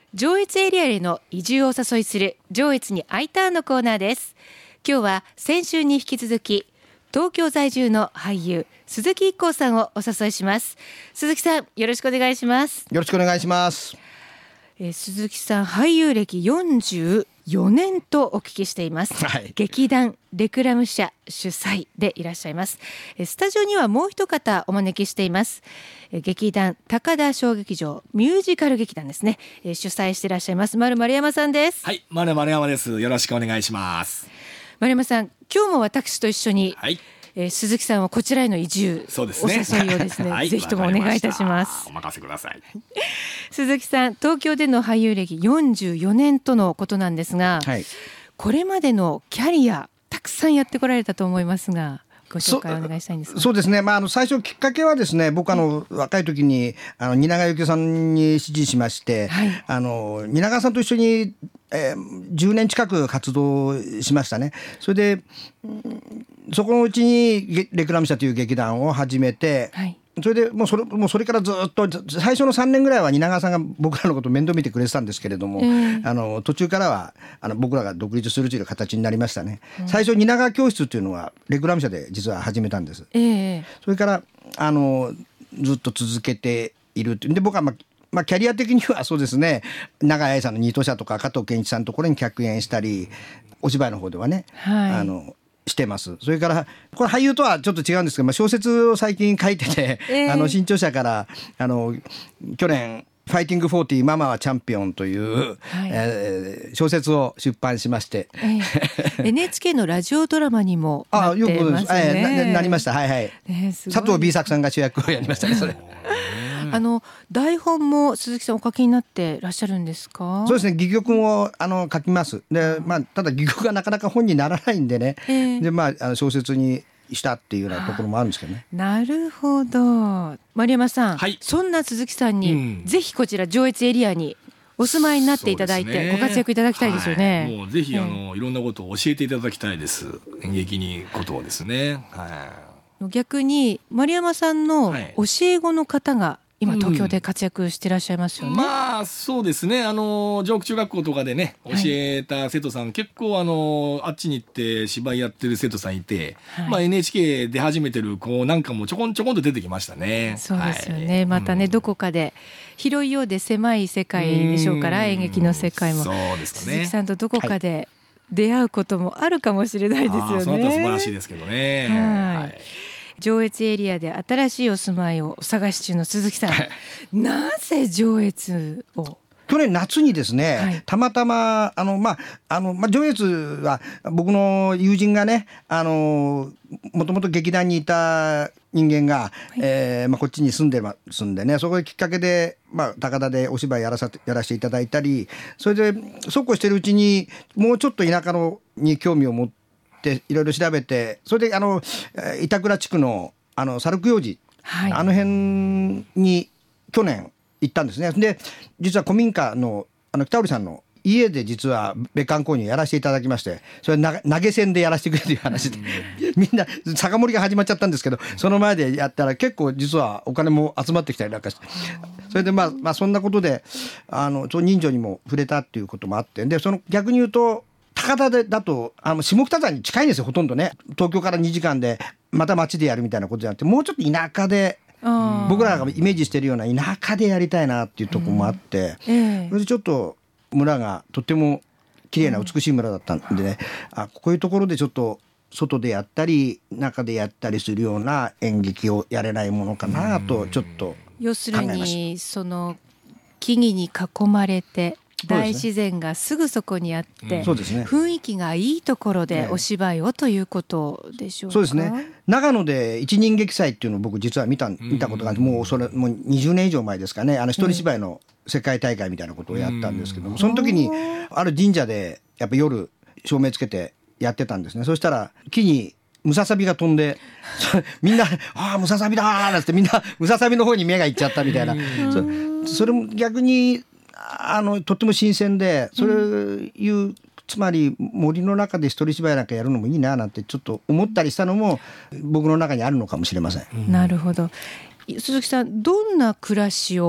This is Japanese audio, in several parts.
上越エリアへの移住をお誘いする上越に Iターンのコーナーです。今日は先週に引き続き東京在住の俳優鈴木一行さんをお誘いします。鈴木さん、よろしくお願いします。 よろしくお願いします。 鈴木さん、俳優歴44年とお聞きしています、 はい、 劇団レクラム社主催でいらっしゃいます。スタジオにはもう一方お招きしています。劇団高田小劇場ミュージカル劇団ですね、主催していらっしゃいます丸山さんです。 はい、丸山です。よろしくお願いします。 丸山さん、今日も私と一緒に、 はい、 鈴木さんはこちらへの移住、 そうですね、 お誘いをですね、はい、ぜひともお願いいたします。 お任せください。 鈴木さん、東京での俳優歴44年とのことなんですが、はい、これまでのキャリアたくさんやってこられたと思いますが、ご紹介お願いしたいんですが。 そうですね、最初きっかけはですね、僕若い時に蜷川幸雄さんに指示しまして、はい、蜷川さんと一緒に、10年近く活動しましたね。それでそこのうちにレクラム社という劇団を始めて、はい、それでもうそれからずっと最初の3年ぐらいは蜷川さんが僕らのことを面倒見てくれてたんですけれども、途中からは僕らが独立するという形になりましたね。最初蜷川教室というのはレクラム社で実は始めたんです。それからずっと続けているというで、僕はキャリア的にはそうですね、永井愛さんのニート社とか加藤健一さんのところに客演したり、お芝居の方ではね、はい、してます。それからこれ俳優とはちょっと違うんですけど、小説を最近書いてて、新潮社から去年ファイティング40ママはチャンピオンという、はい、小説を出版しまして、 NHK のラジオドラマにもなってますね。 なりました。はいはい、佐藤 B 作さんが主役をやりましたね。それ台本も鈴木さんお書きになってらっしゃるんですか？ そうですね、戯曲も書きます。で、ただ戯曲がなかなか本にならないんでね、で小説にしたっていうようなところもあるんですけどね。 なるほど。丸山さん、はい、そんな鈴木さんに、ぜひこちら上越エリアにお住まいになっていただいて、ご活躍いただきたいですよね。 はい、もうぜひいろんなことを教えていただきたいです。演劇にことをですね。 逆に丸山さんの教え子の方が今東京で活躍してらっしゃいますよね。 そうですね、上中学校とかでね教えた生徒さん、結構あっちに行って芝居やってる生徒さんいて、NHK で始めてる子なんかもちょこんと出てきましたね。 そうですよね、またね、どこかで広いようで狭い世界でしょうから、演劇の世界も。 そうですね、 鈴木さんとどこかで出会うこともあるかもしれないですよね。 その後素晴らしいですけどね。 上越エリアで新しいお住まいをお探し中の鈴木さん、なぜ上越を？ 去年夏にですね、たまたま上越は僕の友人がね、もともと劇団にいた人間が、こっちに住んでね、そこできっかけで、高田でお芝居やらせていただいたり、それでそうこうしてるうちにもうちょっと田舎に興味を持っていろいろ調べて、それで板倉地区の猿久養寺、あの辺に去年行ったんですね。で実は古民家の北織さんの家で実は別館購入やらせていただきまして、それ投げ銭でやらせてくれという話でみんな酒盛りが始まっちゃったんですけど、その前でやったら結構実はお金も集まってきたりなんかして、それでそんなことで人情にも触れたっていうこともあって、で逆に言うと高田だと下北沢に近いんですよ、ほとんどね。東京から2時間でまた街でやるみたいなことじゃなくて、もうちょっと田舎で僕らがイメージしてるような田舎でやりたいなっていうところもあって、それでちょっと村がとっても綺麗な美しい村だったんでね、こういうところでちょっと外でやったり中でやったりするような演劇をやれないものかなとちょっと考えました。 要するにその木々に囲まれて大自然がすぐそこにあって、雰囲気がいいところでお芝居をということでしょうか。 そうですね、長野で一人劇祭っていうのを僕実は見たことがあって、もう20年以上前ですかね、一人芝居の世界大会みたいなことをやったんですけども、その時にある神社でやっぱ夜照明つけてやってたんですね。そしたら木にムササビが飛んでみんなムササビだーなんてみんなムササビの方に目がいっちゃったみたいな、それも逆にとっても新鮮で、そういうつまり森の中で一人芝居なんかやるのもいいななんてちょっと思ったりしたのも僕の中にあるのかもしれません。 なるほど。鈴木さん、どんな暮らしを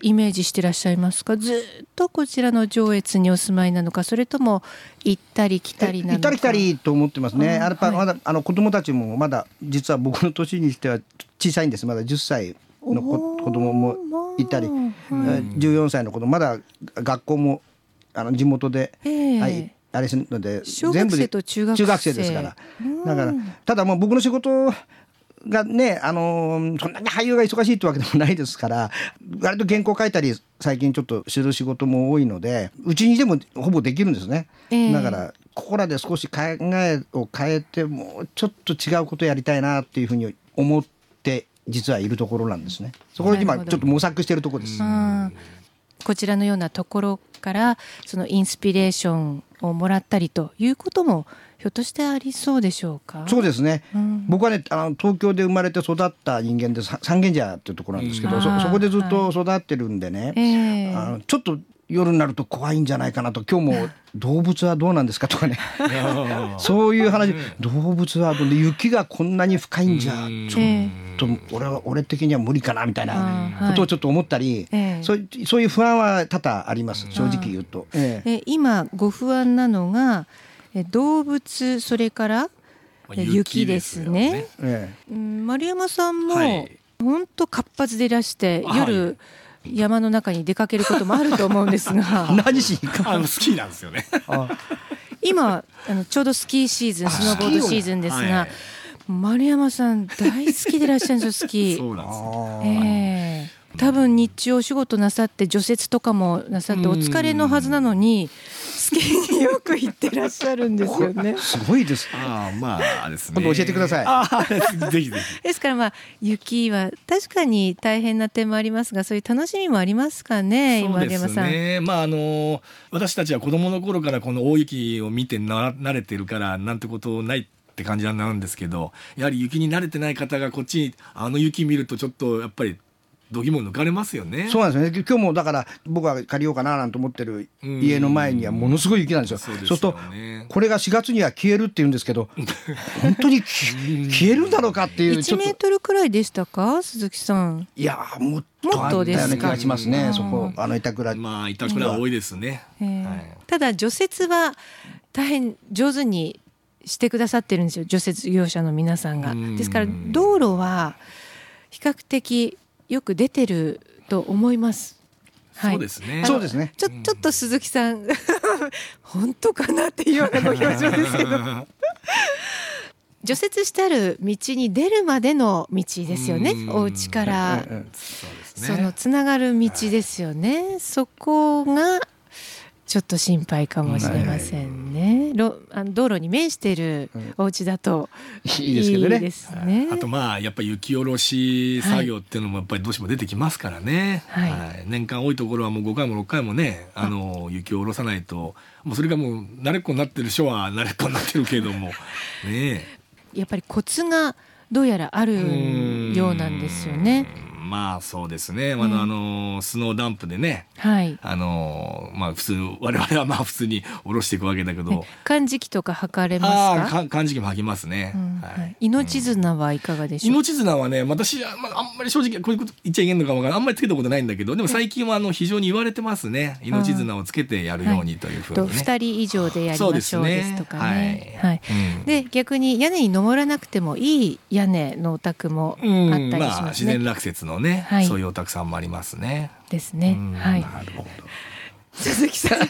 イメージしてらっしゃいますか？ずっとこちらの上越にお住まいなのか、それとも行ったり来たりなのか。 行ったり来たりと思ってますね。やっぱまだはい、 子供たちもまだ実は僕の年にしては小さいんです。まだ10歳の子供もいたり、14歳の子供まだ学校も地元で、あれするので小学生と中学生ですから。だからただもう僕の仕事がね、そんなに俳優が忙しいってわけでもないですから、割と原稿書いたり最近ちょっとする仕事も多いので、うちにでもほぼできるんですね。だからここらで少し考えを変えて、もうちょっと違うことやりたいなっていうふうに思って実はいるところなんですね。そこで今ちょっと模索しているところです。 こちらのようなところからそのインスピレーションをもらったりということもひょっとしてありそうでしょうか？ そうですね、僕はね東京で生まれて育った人間で三軒茶屋っていうところなんですけど、そこでずっと育ってるんでね、ちょっと夜になると怖いんじゃないかなと、今日も動物はどうなんですかとかねそういう話、動物はどうで、雪がこんなに深いんじゃちょっと俺的には無理かなみたいなことをちょっと思ったり、そういう不安は多々あります、正直言うと。 今ご不安なのが動物、それから雪ですね。丸山さんも本当活発でいらして、夜山の中に出かけることもあると思うんですが何しに行くスキーなんですよね今ちょうどスキーシーズン、スノーボードシーズンですが、丸山さん大好きでいらっしゃるんですよ、スキー。 そうなんですよ。 多分日中お仕事なさって除雪とかもなさってお疲れのはずなのにスキーによく行ってらっしゃるんですよね。 すごいです。 まあですね。 今度教えてください。 ぜひぜひ。 ですから雪は確かに大変な点もありますが、そういう楽しみもありますかね。 そうですね。私たちは子供の頃からこの大雪を見て慣れてるからなんてことないって感じなんですけど、やはり雪に慣れてない方がこっちに雪見るとちょっとやっぱり度肝抜かれますよね。 そうなんですね。今日もだから僕は借りようかななんて思ってる家の前にはものすごい雪なんですよ。そうするとこれが4月には消えるって言うんですけど本当に消えるんだろうかっていう。 1メートルくらいでしたか、鈴木さん。 いやもっとあったような気がしますね。そこ板倉。 板倉は多いですね。 ただ除雪は大変上手にしてくださってるんですよ、除雪業者の皆さんが。ですから道路は比較的よく出てると思います。 そうですね。 そうですね。 ちょっと鈴木さん本当かなっていうようなご表情ですけど除雪してある道に出るまでの道ですよね。お家からそのつながる道ですよね。そこがちょっと心配かもしれませんね。道路に面しているお家だといいですね。 あとやっぱり雪下ろし作業っていうのもやっぱりどうしても出てきますからね。年間多いところはもう5回も6回もね雪を下ろさないと、もうそれがもう慣れっこになってる人は慣れっこになってるけれどもね、 やっぱりコツがどうやらあるようなんですよね。 そうですね。スノーダンプでね、普通我々は普通に下ろしていくわけだけど、 寒時期とか履かれますか？ 寒時期も履きますね。 命綱はいかがでしょう？ 命綱はね、私はあんまり正直こういうこと言っちゃいけないのか分からない、あんまりつけたことないんだけど、でも最近は非常に言われてますね。命綱をつけてやるようにというふうにね。 2人以上でやりましょうですとかね。で逆に屋根に登らなくてもいい屋根のお宅もあったりしますね。 自然落雪のね、そういうお宅さんもありますね。 ですね。なるほど。鈴木さん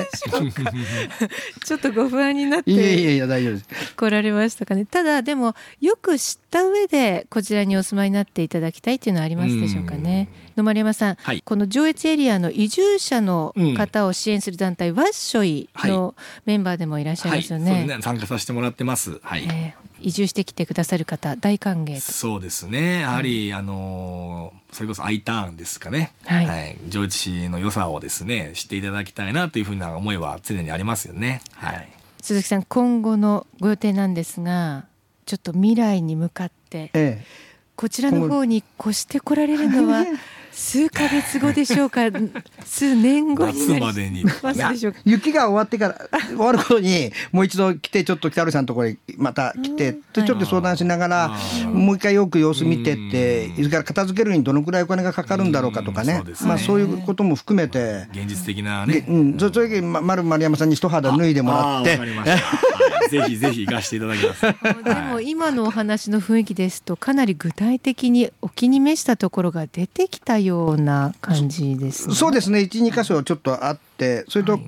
ちょっとご不安になって大丈夫です来られましたかね。ただでもよく知った上でこちらにお住まいになっていただきたいというのはありますでしょうかね。野丸山さん、この上越エリアの移住者の方を支援する団体ワッショイのメンバーでもいらっしゃいますよね。 参加させてもらってます。 移住してきてくださる方大歓迎。 そうですね。やはりそれこそ I ターンですかね。上越市の良さをですね知っていただきたいなというふうな思いは常にありますよね。 鈴木さん、今後のご予定なんですが、ちょっと未来に向かって、こちらの方に越してこられるのは数ヶ月後でしょうか数年後に夏までに雪が終わってから終わる頃にもう一度来て、ちょっと北堀さんのところにまた来て、ちょっと相談しながらもう一回よく様子見てって、それから片付けるにどのくらいお金がかかるんだろうかとかね、そういうことも含めて現実的なね、 その時丸山さんに一肌脱いでもらって、 ぜひぜひ行かせていただきますでも今のお話の雰囲気ですと、かなり具体的にお気に召したところが出てきたような感じですね。 そうですね、 1,2 箇所ちょっとあって、それと、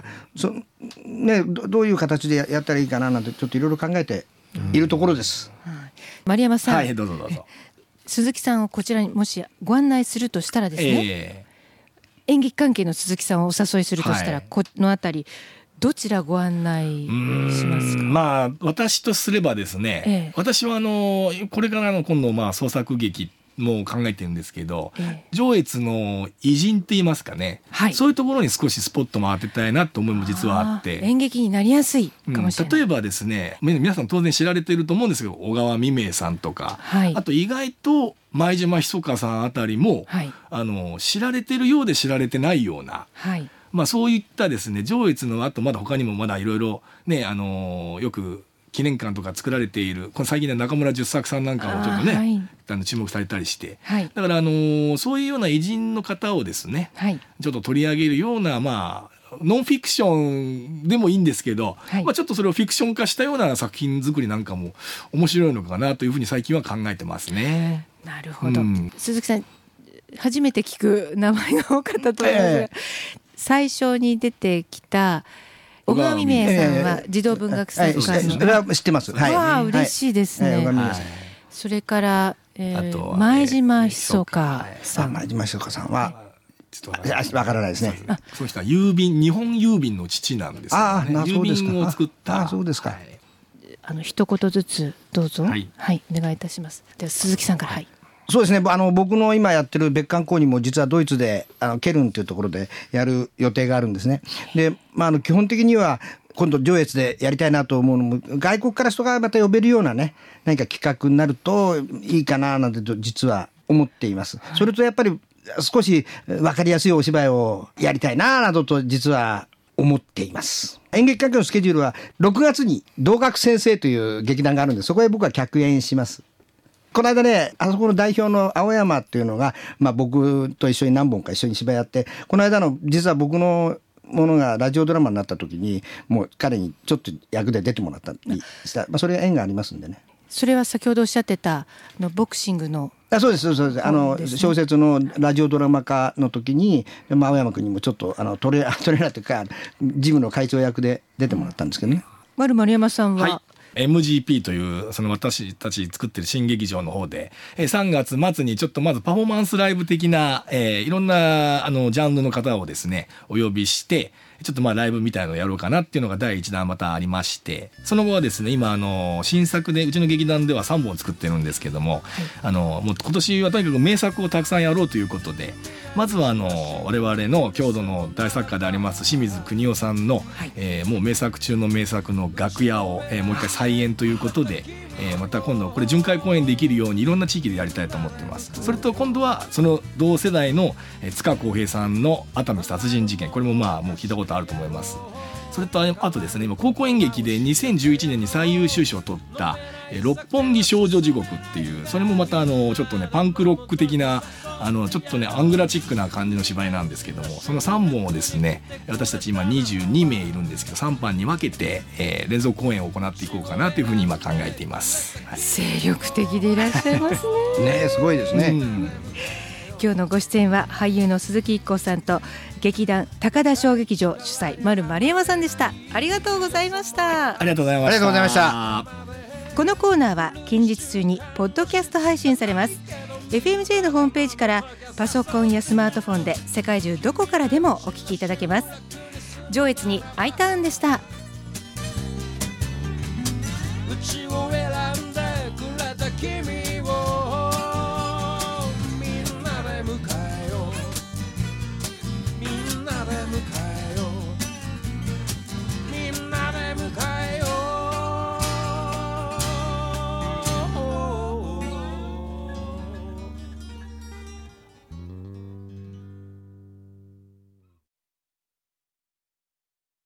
どういう形でやったらいいかななんてちょっといろいろ考えているところです。 丸山さん、 はい、どうぞどうぞ。 鈴木さんをこちらにもしご案内するとしたらですね、演劇関係の鈴木さんをお誘いするとしたら、このあたりどちらご案内しますか？ 私とすればですね、私はこれからの今度創作劇も考えてるんですけど、上越の偉人って言いますかね、そういうところに少しスポットも当てたいなと思いも実はあって、 演劇になりやすいかもしれない。 例えばですね、皆さん当然知られていると思うんですけど、小川未明さんとか、あと意外と前島ひそかさんあたりも、知られてるようで知られてないような、そういったですね、上越の後まだ他にもまだいろいろね、よく記念館とか作られている、この最近の中村十作さんなんかもちょっとね、注目されたりして、だからそういうような偉人の方をですね、ちょっと取り上げるようなノンフィクションでもいいんですけど、ちょっとそれをフィクション化したような作品作りなんかも面白いのかなというふうに最近は考えてますね。 なるほど、鈴木さん初めて聞く名前が多かったと思いますが、最初に出てきた小川未明さんは児童文学祭とかそれは知ってます。 嬉しいですね。それから前島ひそかさん。 前島ひそかさんはわからないですね。 その人は日本郵便の父なんですよね。郵便を作った。 そうですか。 一言ずつどうぞ。はい、お願いいたします。では鈴木さんから。 そうですね、僕の今やってる別館公認も実はドイツでケルンというところでやる予定があるんですね。で、基本的には今度上越でやりたいなと思うのも、外国から人がまた呼べるようなね、何か企画になるといいかななんて実は思っています。それとやっぱり少し分かりやすいお芝居をやりたいななどと実は思っています。演劇関係のスケジュールは6月に同学先生という劇団があるんで、そこへ僕は客演します。この間ね、あそこの代表の青山っていうのが、僕と一緒に何本か一緒に芝居やって、この間の実は僕のものがラジオドラマになった時にもう彼にちょっと役で出てもらったりした、それは縁がありますんでね。 それは先ほどおっしゃってたボクシングの。 そうですそうです。小説のラジオドラマ化の時に青山君にもちょっとトレーナーというかジムの会長役で出てもらったんですけどね。 丸山さんは、 MGP というその私たち作ってる新劇場の方で3月末にちょっとまずパフォーマンスライブ的ないろんなジャンルの方をですねお呼びしてちょっとライブみたいのをやろうかなっていうのが第1弾またありまして、その後はですね今新作でうちの劇団では3本作ってるんですけども、もう今年はとにかく名作をたくさんやろうということで、まずは我々の郷土の大作家であります清水邦夫さんの、もう名作中の名作の楽屋を、もう一回再演ということで、また今度これ巡回公演できるようにいろんな地域でやりたいと思ってます。それと今度はその同世代の塚公平さんの熱海殺人事件、これももう聞いたことあると思います。それとあとですね、今高校演劇で2011年に最優秀賞を取った六本木少女地獄っていう、それもまたちょっとねパンクロック的なちょっとねアングラチックな感じの芝居なんですけども、その3本をですね私たち今22名いるんですけど3班に分けて、連続公演を行っていこうかなというふうに今考えています。 精力的でいらっしゃいますね。 ね、すごいですね。 今日のご出演は俳優の鈴木一行さんと劇団高田小劇場主催丸山さんでした。ありがとうございました。 ありがとうございました。 ありがとうございました。 このコーナーは近日中にポッドキャスト配信されます。 FMJ のホームページからパソコンやスマートフォンで世界中どこからでもお聞きいただけます。上越に Iターンでした。 うちを選んでくれた君